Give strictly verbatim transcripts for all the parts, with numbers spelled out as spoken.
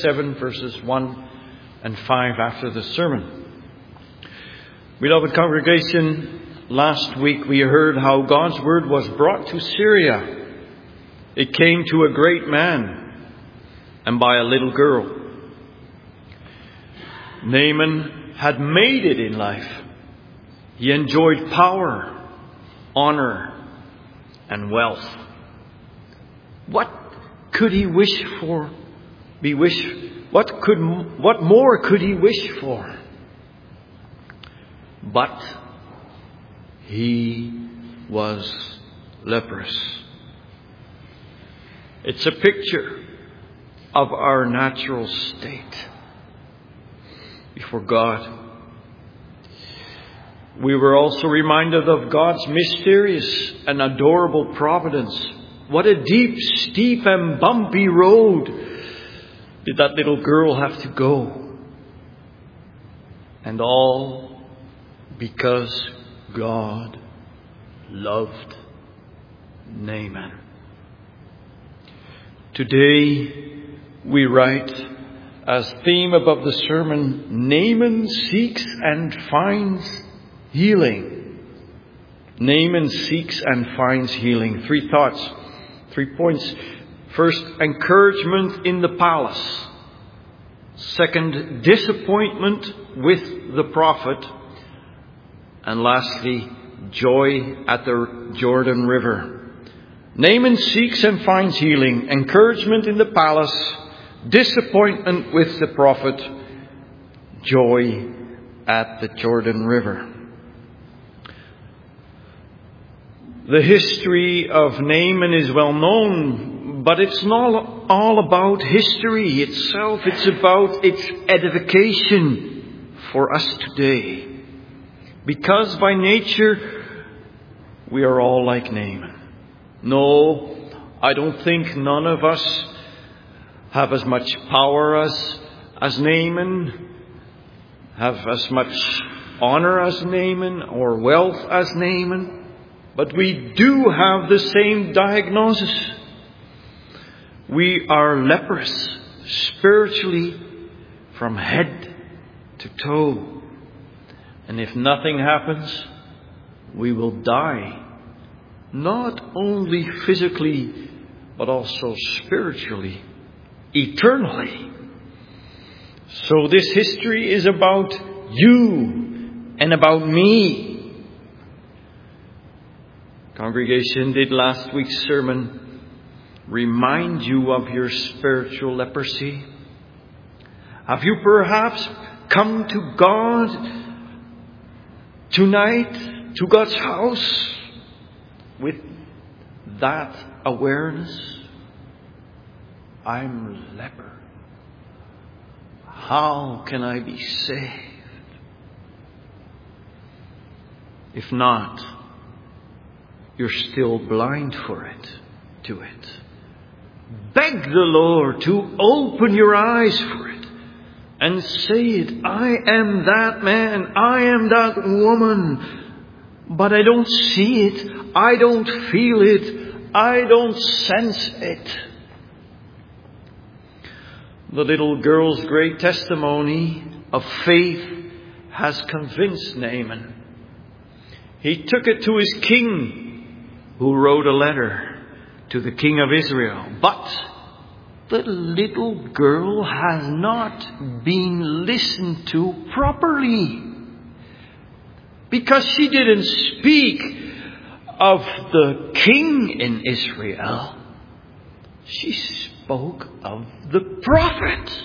seven, verses one and five after the sermon. Beloved congregation, last week we heard how God's word was brought to Syria. It came to a great man and by a little girl. Naaman had made it in life. He enjoyed power, honor, and wealth. What could he wish for? Be wish. What could? What more could he wish for? But he was leprous. It's a picture of our natural state before God. We were also reminded of God's mysterious and adorable providence. What a deep, steep and bumpy road did that little girl have to go? And all because God loved Naaman. Today we write as theme above the sermon, Naaman seeks and finds healing. Naaman seeks and finds healing. Three thoughts, three points. First, encouragement in the palace. Second, disappointment with the prophet. And lastly, joy at the Jordan River. Naaman seeks and finds healing. Encouragement in the palace. Disappointment with the prophet. Joy at the Jordan River. The history of Naaman is well known, but it's not all about history itself. It's about its edification for us today. Because by nature, we are all like Naaman. No, I don't think none of us have as much power as, as Naaman, have as much honor as Naaman, or wealth as Naaman. But we do have the same diagnosis. We are leprous spiritually from head to toe. And if nothing happens, we will die. Not only physically, but also spiritually, eternally. So this history is about you and about me. Congregation, did last week's sermon remind you of your spiritual leprosy? Have you perhaps come to God tonight, to God's house, with that awareness? I'm a leper. How can I be saved? If not, you're still blind for it, to it. Beg the Lord to open your eyes for it and say it. I am that man. I am that woman. But I don't see it. I don't feel it. I don't sense it. The little girl's great testimony of faith has convinced Naaman. He took it to his king, who wrote a letter to the king of Israel. But the little girl has not been listened to properly, because she didn't speak of the king in Israel. She spoke of the prophet.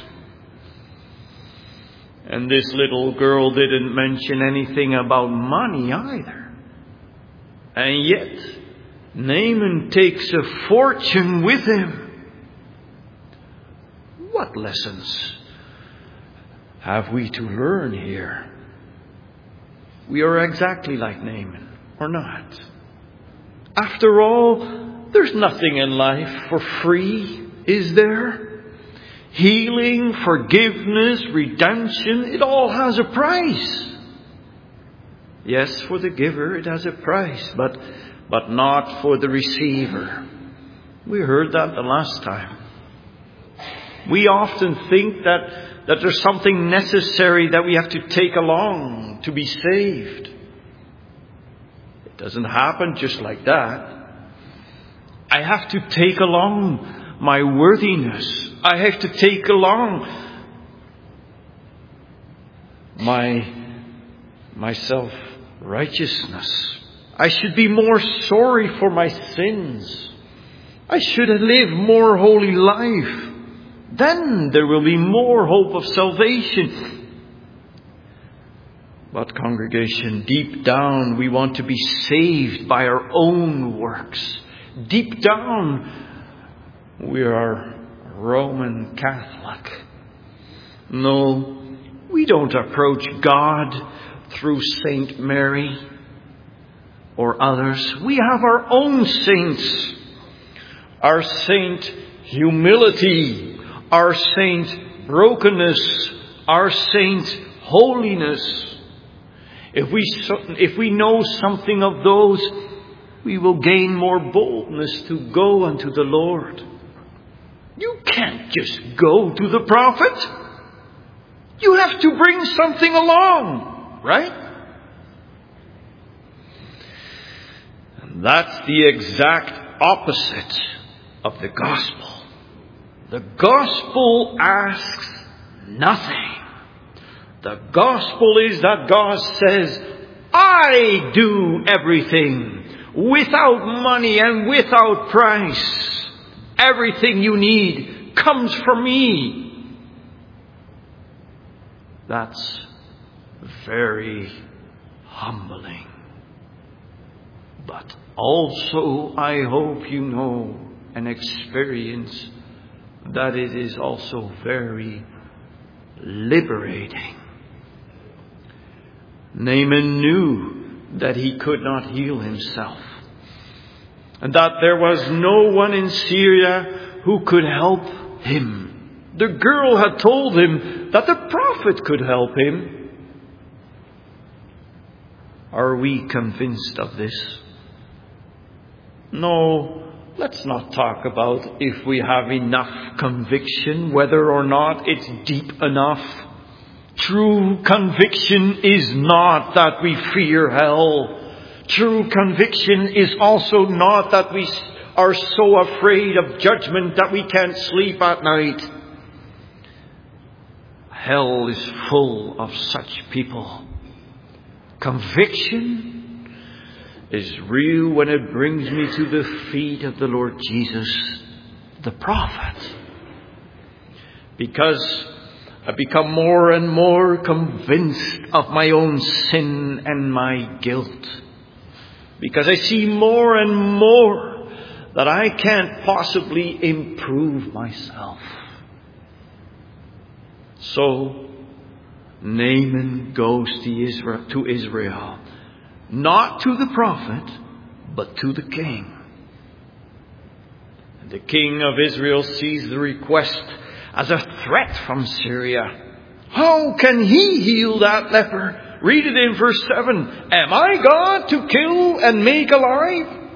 And this little girl didn't mention anything about money either. And yet, Naaman takes a fortune with him. What lessons have we to learn here? We are exactly like Naaman, or not. After all, there's nothing in life for free, is there? Healing, forgiveness, redemption, it all has a price. Yes, for the giver it has a price, but but not for the receiver. We heard that the last time. We often think that, that there's something necessary that we have to take along to be saved. It doesn't happen just like that. I have to take along my worthiness. I have to take along my, my self-righteousness. I should be more sorry for my sins. I should live more holy life. Then there will be more hope of salvation. But congregation, deep down we want to be saved by our own works. Deep down we are Roman Catholic. No, we don't approach God through Saint Mary or others. We have our own saints. Our Saint Humility, our Saint Brokenness, our Saint Holiness. If we, if we know something of those, we will gain more boldness to go unto the Lord. You can't just go to the prophet. You have to bring something along, right? And that's the exact opposite of the gospel. The gospel asks nothing. The gospel is that God says, I do everything without money and without price. Everything you need comes from me. That's very humbling. But also, I hope you know and experience that it is also very liberating. Naaman knew that he could not heal himself, and that there was no one in Syria who could help him. The girl had told him that the prophet could help him. Are we convinced of this? No. Let's not talk about if we have enough conviction, whether or not it's deep enough. True conviction is not that we fear hell. True conviction is also not that we are so afraid of judgment that we can't sleep at night. Hell is full of such people. Conviction is real when it brings me to the feet of the Lord Jesus, the prophet. Because I become more and more convinced of my own sin and my guilt. Because I see more and more that I can't possibly improve myself. So Naaman goes to Israel, to Israel. Not to the prophet, but to the king. And the king of Israel sees the request as a threat from Syria. How can he heal that leper? Read it in verse seven. Am I God to kill and make alive?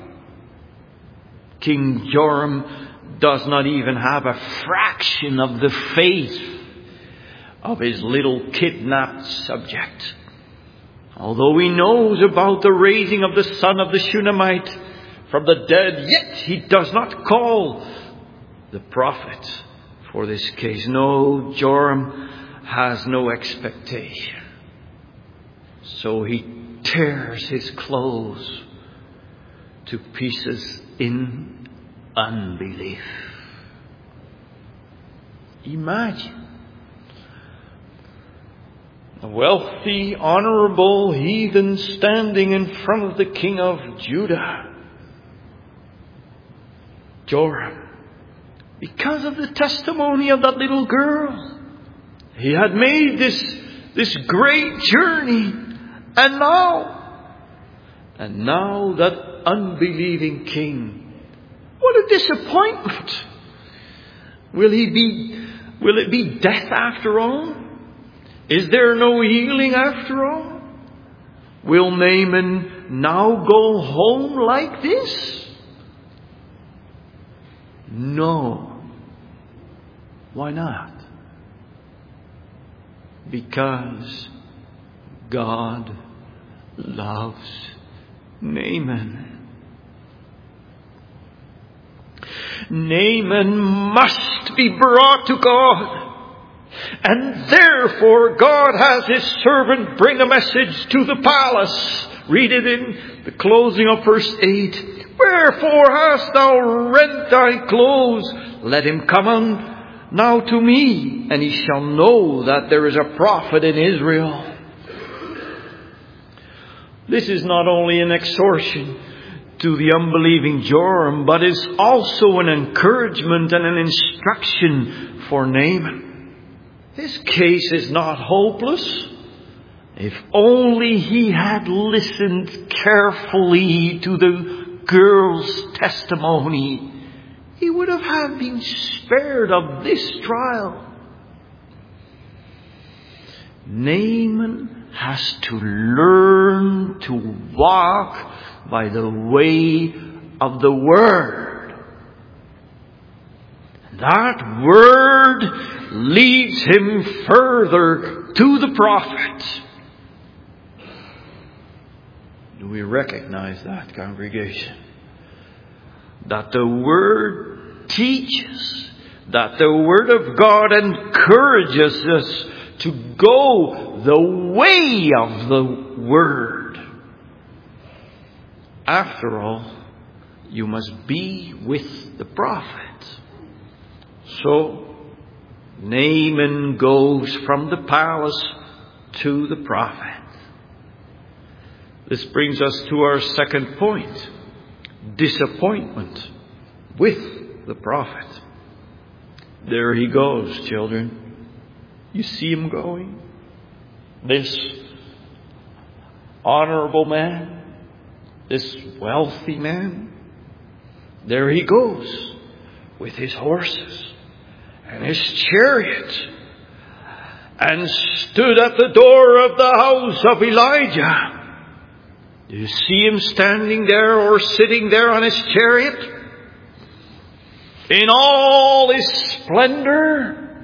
King Joram does not even have a fraction of the faith of his little kidnapped subject. Although he knows about the raising of the son of the Shunammite from the dead, yet he does not call the prophet for this case. No, Joram has no expectation. So he tears his clothes to pieces in unbelief. Imagine. A wealthy, honorable heathen standing in front of the king of Judah, Joram. Because of the testimony of that little girl, he had made this, this great journey. And now, and now that unbelieving king, what a disappointment. Will he be, will it be death after all? Is there no healing after all? Will Naaman now go home like this? No. Why not? Because God loves Naaman. Naaman must be brought to God. And therefore God has His servant bring a message to the palace. Read it in the closing of verse eight. Wherefore hast thou rent thy clothes? Let him come on now to me, and he shall know that there is a prophet in Israel. This is not only an exhortation to the unbelieving Joram, but is also an encouragement and an instruction for Naaman. His case is not hopeless. If only he had listened carefully to the girl's testimony, he would have had been spared of this trial. Naaman has to learn to walk by the way of the Word. That Word leads him further to the prophet. Do we recognize that, congregation? That the Word teaches, that the Word of God encourages us to go the way of the Word. After all, you must be with the prophet. So, Naaman goes from the palace to the prophet. This brings us to our second point. Disappointment with the prophet. There he goes, children. You see him going? This honorable man, this wealthy man. There he goes with his horses and his chariot, and stood at the door of the house of Elijah. Do you see him standing there or sitting there on his chariot? In all his splendor.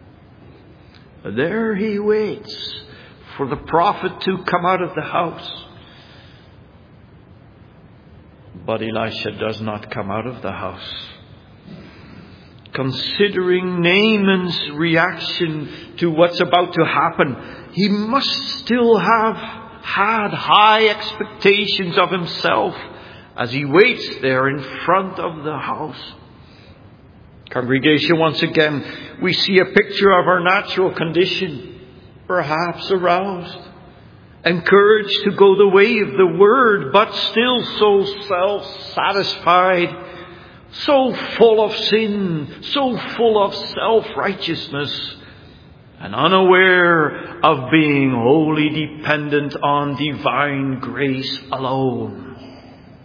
There he waits for the prophet to come out of the house. But Elisha does not come out of the house. Considering Naaman's reaction to what's about to happen, he must still have had high expectations of himself as he waits there in front of the house. Congregation, once again, we see a picture of our natural condition, perhaps aroused, encouraged to go the way of the Word, but still so self-satisfied, so full of sin, so full of self-righteousness, and unaware of being wholly dependent on divine grace alone.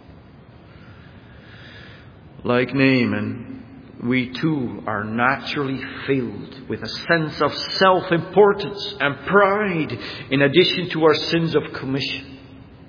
Like Naaman, we too are naturally filled with a sense of self-importance and pride in addition to our sins of commission.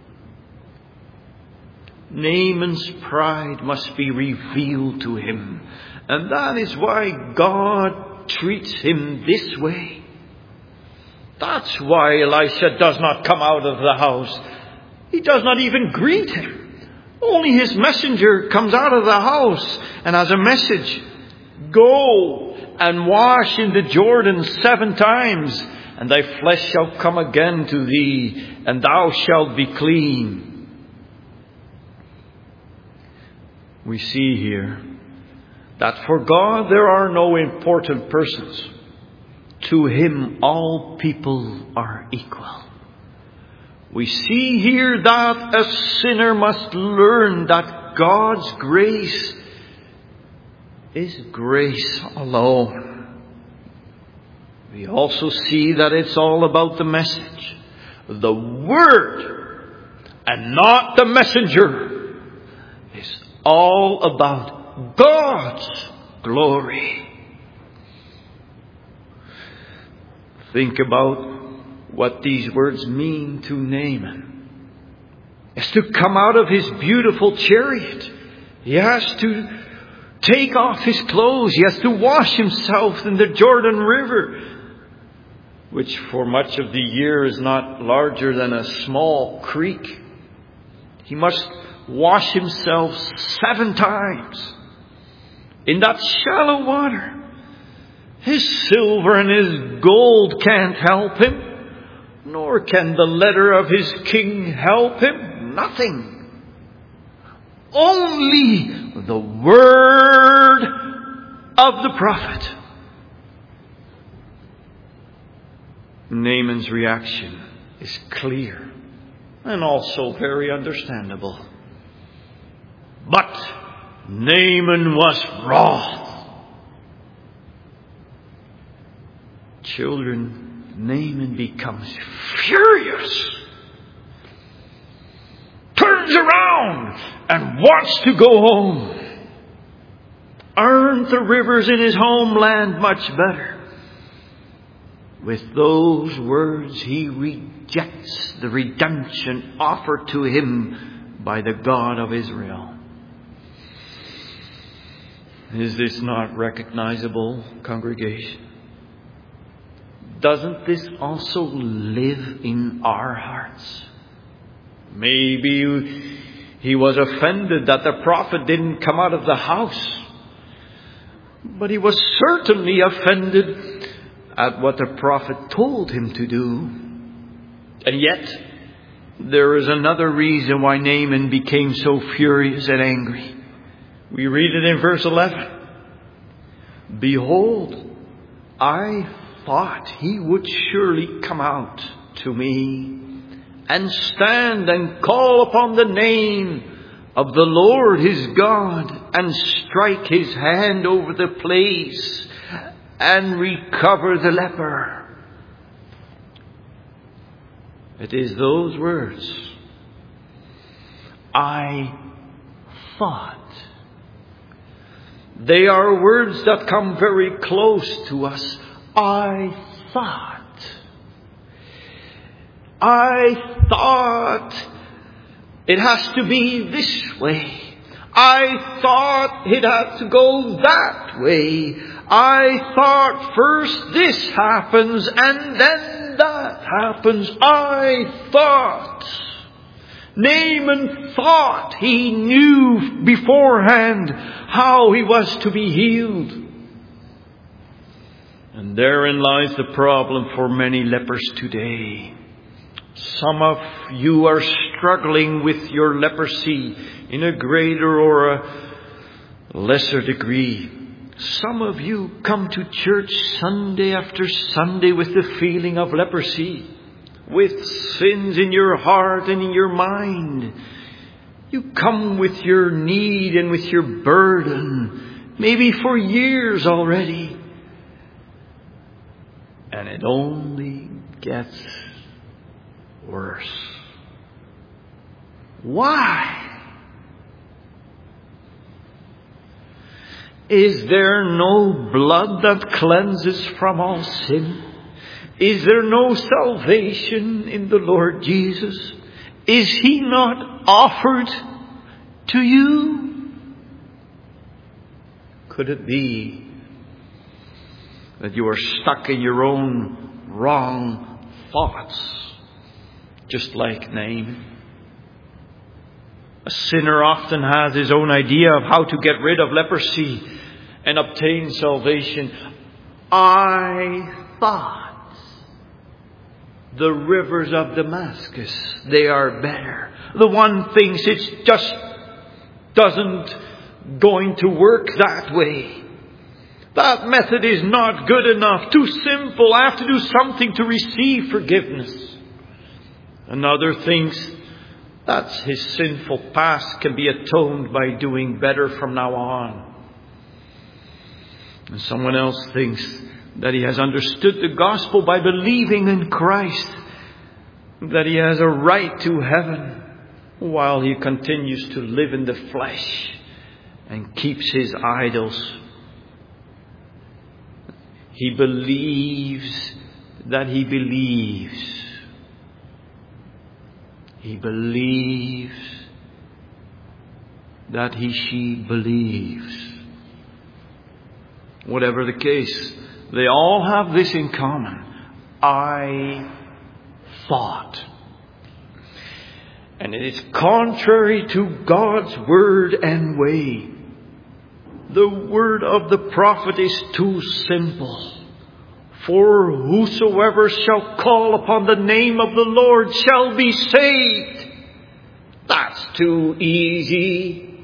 Naaman's pride must be revealed to him, and that is why God treats him this way. That's why Elisha does not come out of the house. He does not even greet him. Only his messenger comes out of the house and has a message. Go and wash in the Jordan seven times, and thy flesh shall come again to thee, and thou shalt be clean. We see here that for God there are no important persons. To Him all people are equal. We see here that a sinner must learn that God's grace is grace alone. We also see that it's all about the message. The Word, and not the messenger, is all about God's glory. Think about what these words mean to Naaman. He has to come out of his beautiful chariot. He has to take off his clothes. He has to wash himself in the Jordan River, which for much of the year is not larger than a small creek. He must wash himself seven times in that shallow water. His silver and his gold can't help him, nor can the letter of his king help him. Nothing. Only the word of the prophet. Naaman's reaction is clear and also very understandable. But Naaman was wroth. Children, Naaman becomes furious. Turns around and wants to go home. Aren't the rivers in his homeland much better? With those words, he rejects the redemption offered to him by the God of Israel. Is this not recognizable, congregation? Doesn't this also live in our hearts? Maybe he was offended that the prophet didn't come out of the house. But he was certainly offended at what the prophet told him to do. And yet, there is another reason why Naaman became so furious and angry. We read it in verse eleven. Behold, I thought he would surely come out to me and stand and call upon the name of the Lord his God and strike his hand over the place and recover the leper. It is those words, I thought. They are words that come very close to us. I thought. I thought it has to be this way. I thought it had to go that way. I thought first this happens and then that happens. I thought. Naaman thought he knew beforehand how he was to be healed. And therein lies the problem for many lepers today. Some of you are struggling with your leprosy in a greater or a lesser degree. Some of you come to church Sunday after Sunday with the feeling of leprosy, with sins in your heart and in your mind. You come with your need and with your burden, maybe for years already. And it only gets worse. Why? Is there no blood that cleanses from all sin? Is there no salvation in the Lord Jesus? Is he not offered to you? Could it be that you are stuck in your own wrong thoughts, just like Naaman? A sinner often has his own idea of how to get rid of leprosy and obtain salvation. I thought the rivers of Damascus, they are better. The one thinks it just doesn't going to work that way. That method is not good enough, too simple. I have to do something to receive forgiveness. Another thinks that's his sinful past can be atoned by doing better from now on. And someone else thinks that he has understood the gospel by believing in Christ, that he has a right to heaven while he continues to live in the flesh and keeps his idols. He believes that he believes. He believes that he, she believes. Whatever the case, they all have this in common. I thought. And it is contrary to God's word and way. The word of the prophet is too simple. For whosoever shall call upon the name of the Lord shall be saved. That's too easy.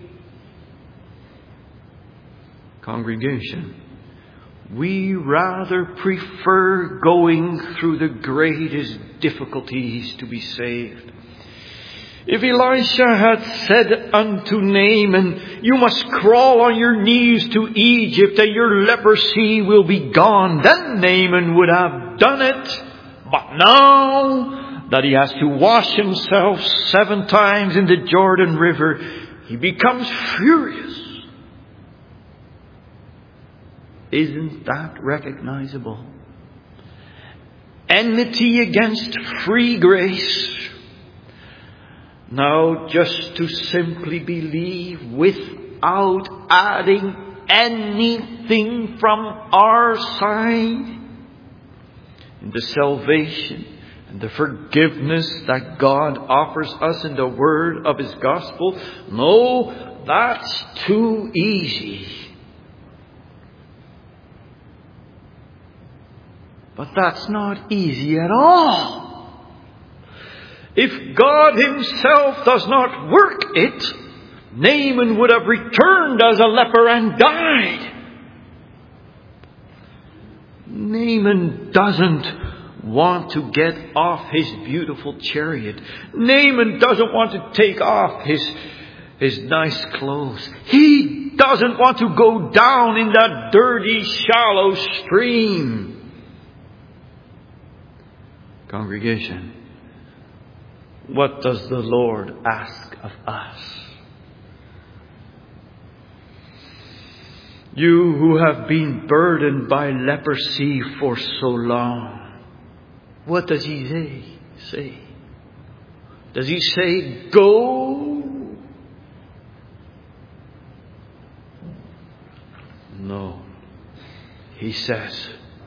Congregation, we rather prefer going through the greatest difficulties to be saved. If Elisha had said unto Naaman, you must crawl on your knees to Egypt and your leprosy will be gone, then Naaman would have done it. But now that he has to wash himself seven times in the Jordan River, he becomes furious. Isn't that recognizable? Enmity against free grace. Now, just to simply believe without adding anything from our side in the salvation and the forgiveness that God offers us in the word of His gospel. No, that's too easy. But that's not easy at all. If God Himself does not work it, Naaman would have returned as a leper and died. Naaman doesn't want to get off his beautiful chariot. Naaman doesn't want to take off his, his nice clothes. He doesn't want to go down in that dirty, shallow stream. Congregation, what does the Lord ask of us? You who have been burdened by leprosy for so long, what does He say? say? Does He say, go? No. He says,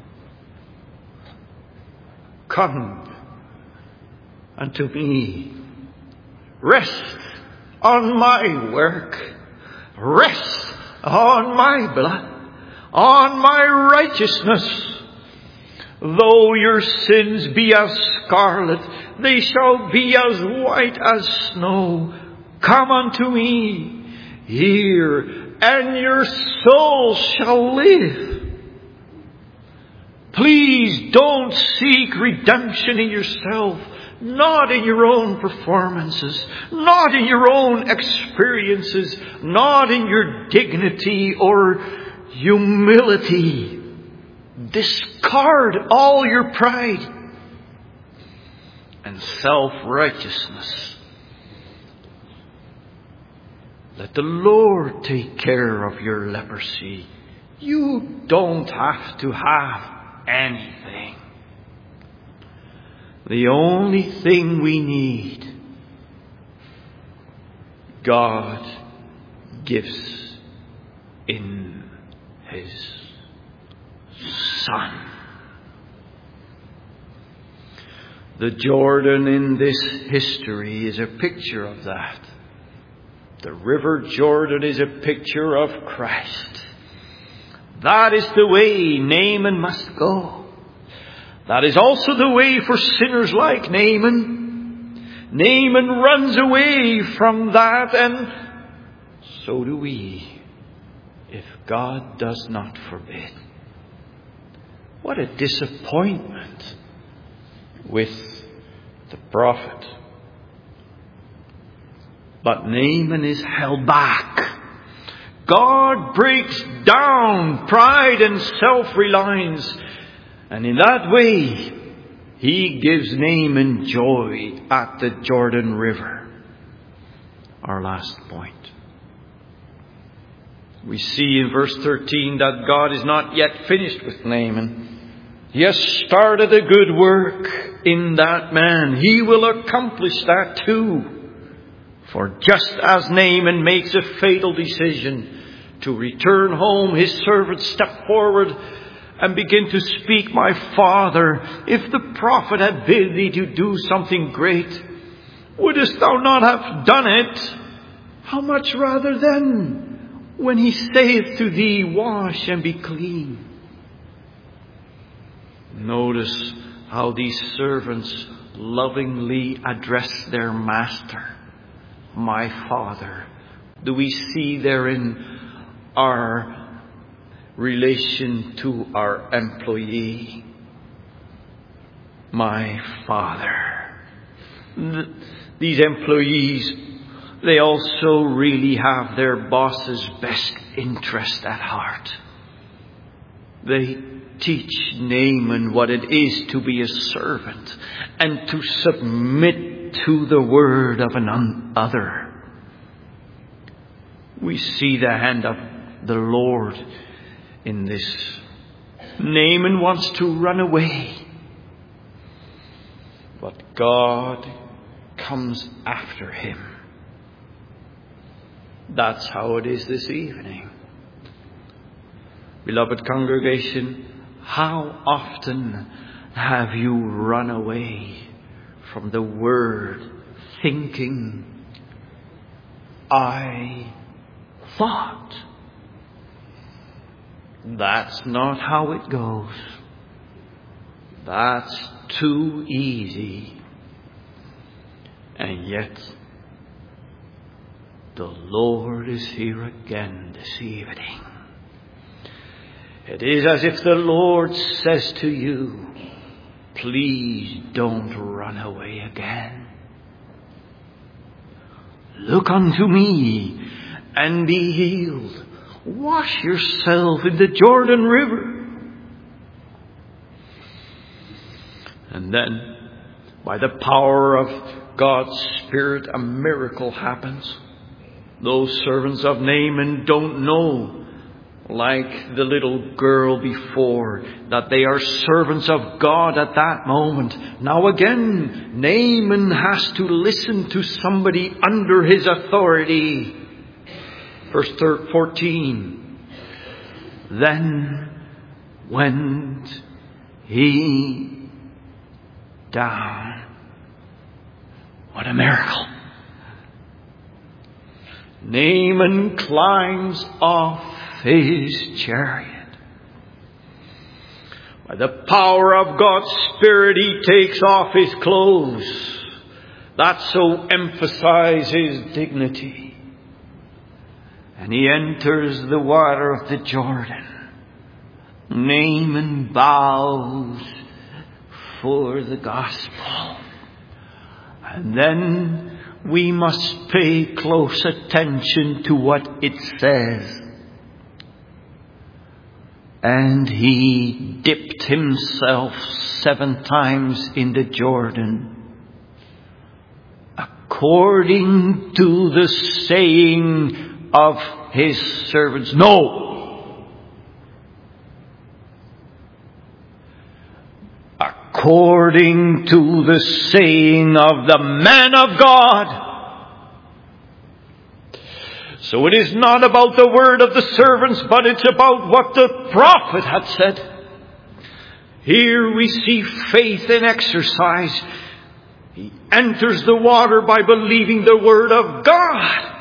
come unto me. Rest on my work. Rest on my blood. On my righteousness. Though your sins be as scarlet, they shall be as white as snow. Come unto me. Hear, and your soul shall live. Please don't seek redemption in yourself. Not in your own performances. Not in your own experiences. Not in your dignity or humility. Discard all your pride and self-righteousness. Let the Lord take care of your leprosy. You don't have to have anything. The only thing we need, God gives in His Son. The Jordan in this history is a picture of that. The River Jordan is a picture of Christ. That is the way Naaman must go. That is also the way for sinners like Naaman. Naaman runs away from that, and so do we, if God does not forbid. What a disappointment with the prophet. But Naaman is held back. God breaks down pride and self-reliance. And in that way, He gives Naaman joy at the Jordan River. Our last point. We see in verse thirteen that God is not yet finished with Naaman. He has started a good work in that man. He will accomplish that too. For just as Naaman makes a fatal decision to return home, his servant stepped forward and began to speak. My father, if the prophet had bid thee to do something great, wouldest thou not have done it? How much rather then, when he saith to thee, wash and be clean. Notice how these servants lovingly address their master, my father. Do we see therein our relation to our employee? My father. These employees, they also really have their boss's best interest at heart. They teach Naaman what it is to be a servant and to submit to the word of another. We see the hand of the Lord in this. Naaman wants to run away, but God comes after him. That's how it is this evening. Beloved congregation, how often have you run away from the word, thinking, I thought? That's not how it goes. That's too easy. And yet, the Lord is here again this evening. It is as if the Lord says to you, please don't run away again. Look unto me and be healed. Wash yourself in the Jordan River. And then, by the power of God's Spirit, a miracle happens. Those servants of Naaman don't know, like the little girl before, that they are servants of God at that moment. Now again, Naaman has to listen to somebody under his authority. Verse fourteen. Then went he down. What a miracle. Naaman climbs off his chariot. By the power of God's Spirit, he takes off his clothes. That so emphasizes his dignity. And he enters the water of the Jordan. Naaman bows for the gospel. And then we must pay close attention to what it says. And he dipped himself seven times in the Jordan, according to the saying of his servants. No! According to the saying of the man of God. So it is not about the word of the servants, but it's about what the prophet had said. Here we see faith in exercise. He enters the water by believing the word of God.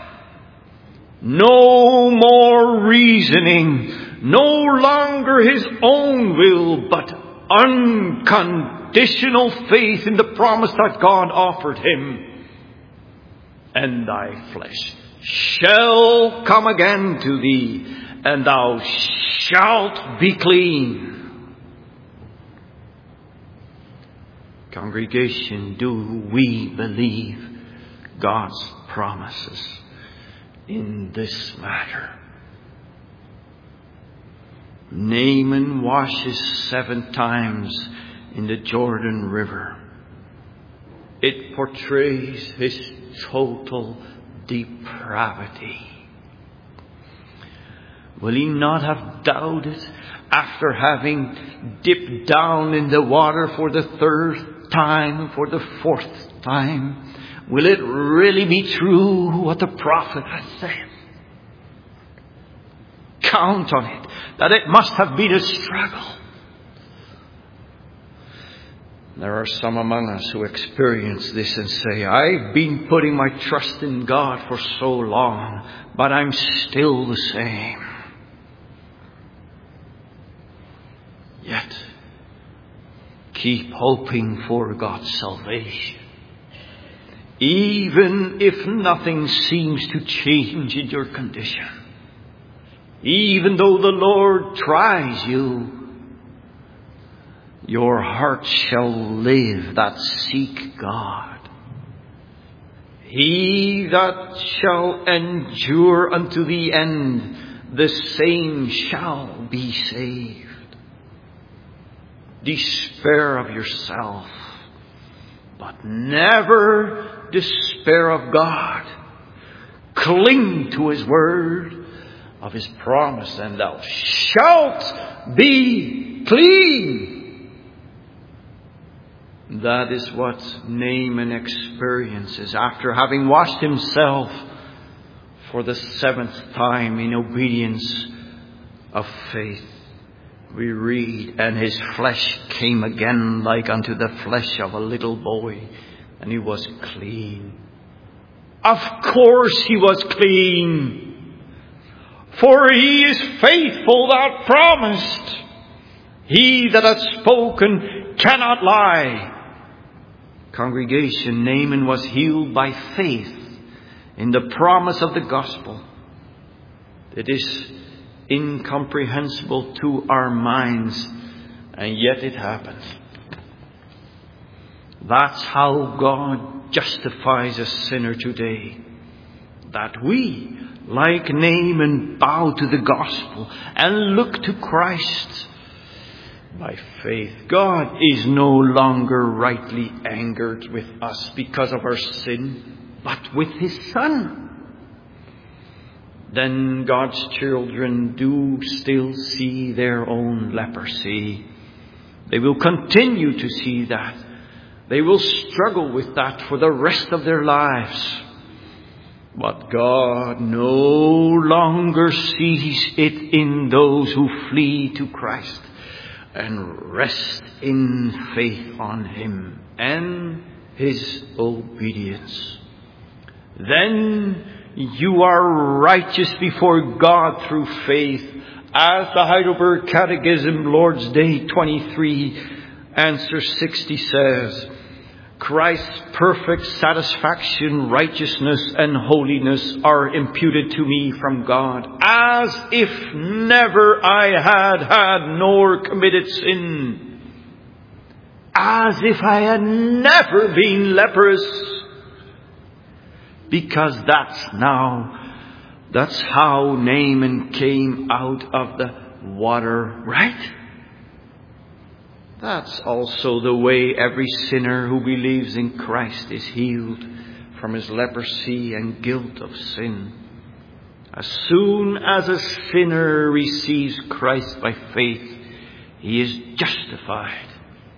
No more reasoning. No longer his own will, but unconditional faith in the promise that God offered him. And thy flesh shall come again to thee, and thou shalt be clean. Congregation, do we believe God's promises in this matter? Naaman washes seven times in the Jordan River. It portrays his total depravity. Will he not have doubted after having dipped down in the water for the third time, for the fourth time? Will it really be true what the prophet has said? count on it, that it must have been a struggle. There are some among us who experience this and say, I've been putting my trust in God for so long, but I'm still the same. Yet, keep hoping for God's salvation. Even if nothing seems to change in your condition. Even though the Lord tries you, your heart shall live that seek God. He that shall endure unto the end, the same shall be saved. Despair of yourself, but never despair of God. Cling to His word, of His promise, and thou shalt be clean. That is what Naaman experiences after having washed himself for the seventh time in obedience of faith. We read, and his flesh came again like unto the flesh of a little boy, and he was clean. Of course he was clean, for he is faithful that promised. He that hath spoken cannot lie. Congregation, Naaman was healed by faith in the promise of the gospel. It is incomprehensible to our minds, and yet it happened. That's how God justifies a sinner today. That we, like Naaman, bow to the gospel and look to Christ. By faith, God is no longer rightly angered with us because of our sin, but with His Son. Then God's children do still see their own leprosy. They will continue to see that. They will struggle with that for the rest of their lives. But God no longer sees it in those who flee to Christ and rest in faith on Him and His obedience. Then you are righteous before God through faith, as the Heidelberg Catechism, Lord's Day twenty-three, answer sixty says, Christ's perfect satisfaction, righteousness, and holiness are imputed to me from God, as if never I had had nor committed sin, as if I had never been leprous, because that's now, that's how Naaman came out of the water, right? That's also the way every sinner who believes in Christ is healed from his leprosy and guilt of sin. As soon as a sinner receives Christ by faith, he is justified.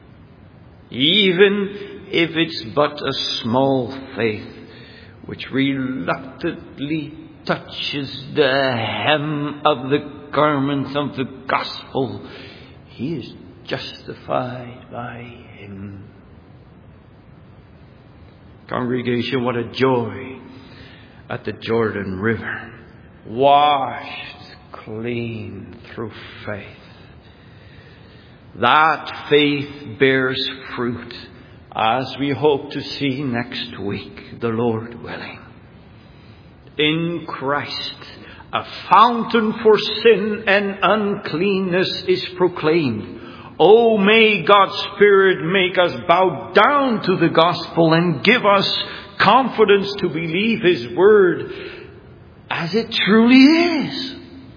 Even if it's but a small faith, which reluctantly touches the hem of the garment of the gospel, he is justified by Him. Congregation, what a joy at the Jordan River. Washed clean through faith. That faith bears fruit, as we hope to see next week, the Lord willing. In Christ, a fountain for sin and uncleanness is proclaimed. Oh, may God's Spirit make us bow down to the gospel and give us confidence to believe His word as it truly is.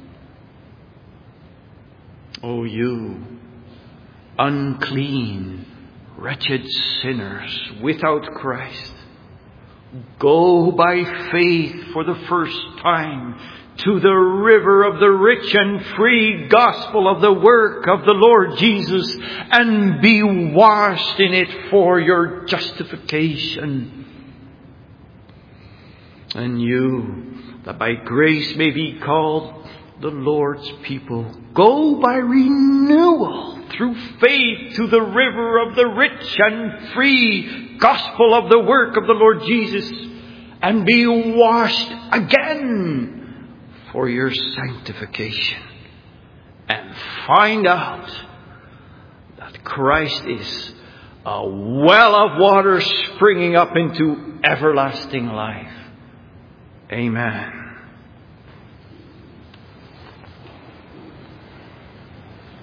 Oh, you unclean, wretched sinners without Christ, go by faith for the first time to the river of the rich and free gospel of the work of the Lord Jesus, and be washed in it for your justification. And you, that by grace may be called the Lord's people. Go by renewal through faith to the river of the rich and free gospel of the work of the Lord Jesus, and be washed again for your sanctification. And find out that Christ is a well of water springing up into everlasting life. Amen.